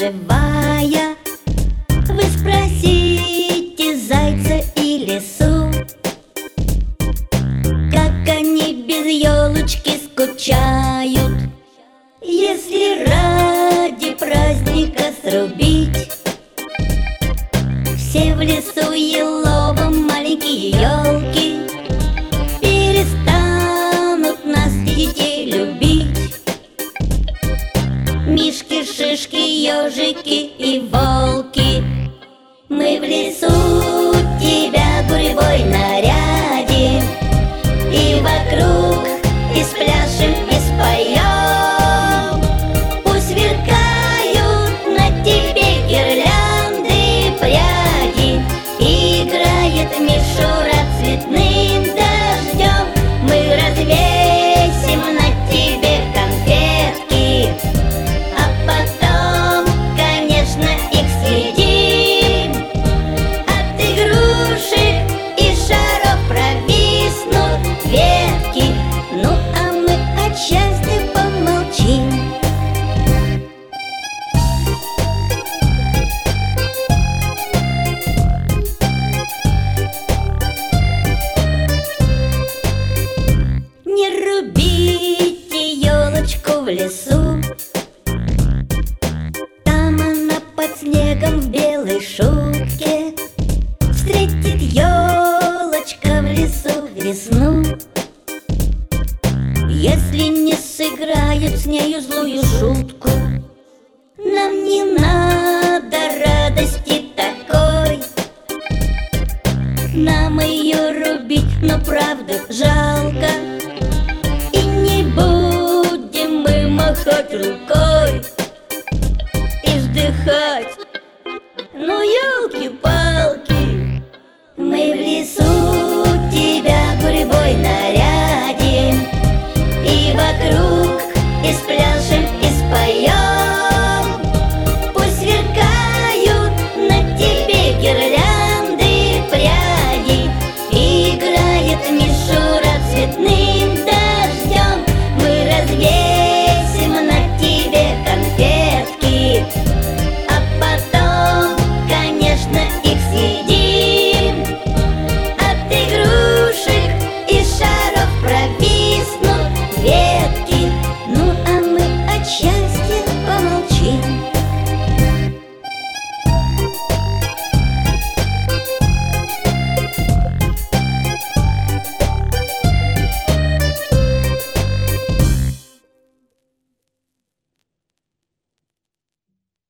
живая. Вы спросите зайца и лису, как они без елочки скучают. Если ради праздника срубить все в лесу еловом маленькие елки, перестанут нас детей любить. Мишки, шишки, ежики и волки. Мы в лесу тебя гурьбой нарядим, и вокруг и спляшем, и споем. Пусть сверкают на тебе гирлянды и пряди, и играет мишура цветным дождем. Мы развесим на тебе конфетки, а потом, конечно, их съедим. От игрушек и шаров провиснут ветки, ну а мы от счастья помолчим. Не рубите елочку в лесу, там она под снегом в белой шубке. Встретит елочка в лесу весну, если не сыграют с нею злую шутку. Нам не надо радости такой, нам ее рубить, но правда жаль.